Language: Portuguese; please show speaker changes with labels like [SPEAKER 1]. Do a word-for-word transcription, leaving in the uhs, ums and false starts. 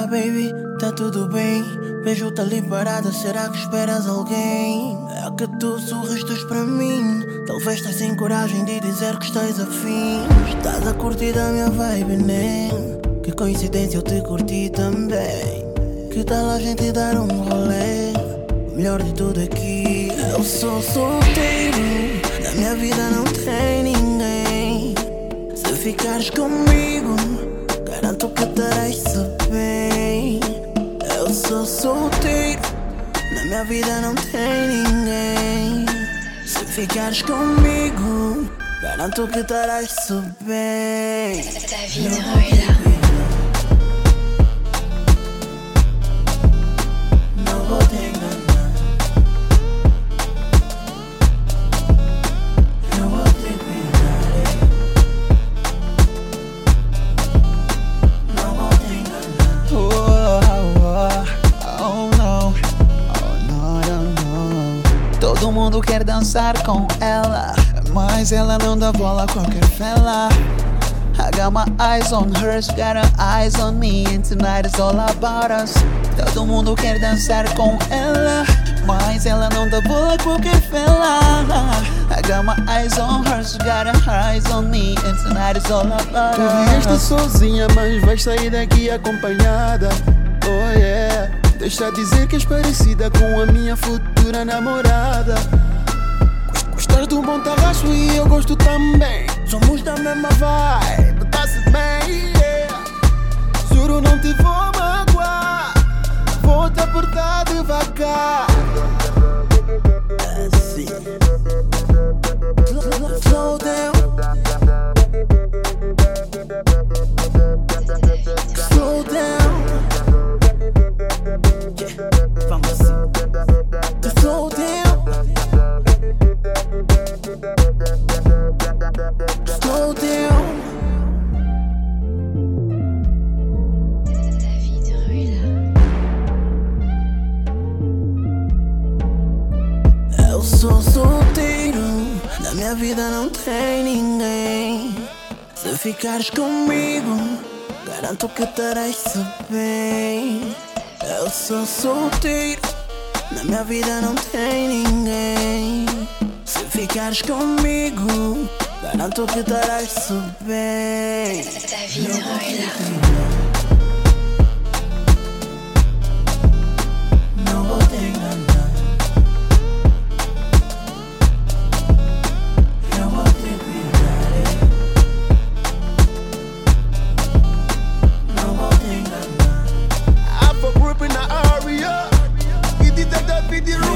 [SPEAKER 1] Olá baby, tá tudo bem? Vejo-te ali parada, será que esperas alguém? É que tu sorristes para mim, talvez estás sem coragem de dizer que estás afim. Estás a curtir a minha vibe, né? Que coincidência eu te curti também. Que tal a gente dar um rolê? O melhor de tudo aqui, eu sou solteiro, na minha vida não tem ninguém. Se ficares comigo, garanto que terás-se bem. Eu sou solteiro, na minha vida não tem ninguém. Se ficares comigo, garanto que terás-se bem.
[SPEAKER 2] David Ruela.
[SPEAKER 1] Não vou te enganar, eu vou te cuidar. Não vou te enganar.
[SPEAKER 3] Oh, oh, oh, no. Oh, no, no, no. Todo mundo quer dançar com ela, mas ela não dá bola a qualquer fela. I got my eyes on her, she got her eyes on me, and tonight is all about us. Todo mundo quer dançar com ela, mas ela não dá bola a qualquer fela. I got my eyes on her, she got her eyes on me, and tonight is all about
[SPEAKER 4] Tu
[SPEAKER 3] us.
[SPEAKER 4] vieste sozinha, mas vais sair daqui acompanhada. Oh yeah, deixa dizer que és parecida com a minha futura namorada. Gostas de um bom tarraxo e eu gosto também. Somos da mesma vibe, tá-se bem, yeah. Juro não te vou magoar, vou te apertar devagar.
[SPEAKER 1] Assim. Slow down, slow down, yeah. Vamos assim. Slow down, slow down.
[SPEAKER 2] David Ruela.
[SPEAKER 1] Eu sou solteiro, na minha vida não tem ninguém. Se ficares comigo, garanto que terás-se bem. Eu sou solteiro, na minha vida não tem ninguém. Se ficares comigo, garanto que terás-se bem.
[SPEAKER 2] David Ruela.
[SPEAKER 1] Não vou te enganar, eu vou te cuidar. Não vou te enganar.
[SPEAKER 4] Afro group in the area, it is the David Ruela.